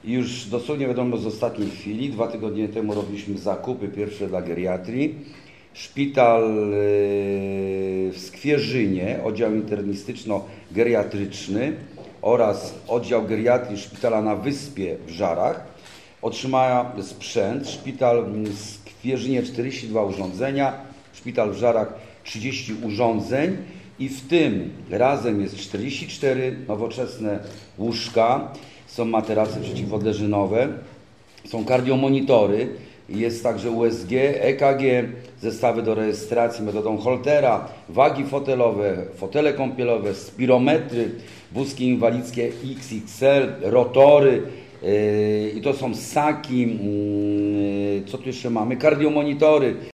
Już dosłownie wiadomo z ostatniej chwili. 2 tygodnie temu robiliśmy zakupy pierwsze dla geriatrii. Szpital w Skwierzynie, oddział internistyczno-geriatryczny oraz oddział geriatrii szpitala na Wyspie w Żarach otrzymała sprzęt. Szpital w Skwierzynie 42 urządzenia, szpital w Żarach 30 urządzeń i w tym razem jest 44 nowoczesne łóżka, są materace przeciwodleżynowe, są kardiomonitory, jest także USG, EKG, zestawy do rejestracji metodą Holtera, wagi fotelowe, fotele kąpielowe, spirometry, wózki inwalidzkie XXL, rotory, i to są ssaki, co tu jeszcze mamy, kardiomonitory,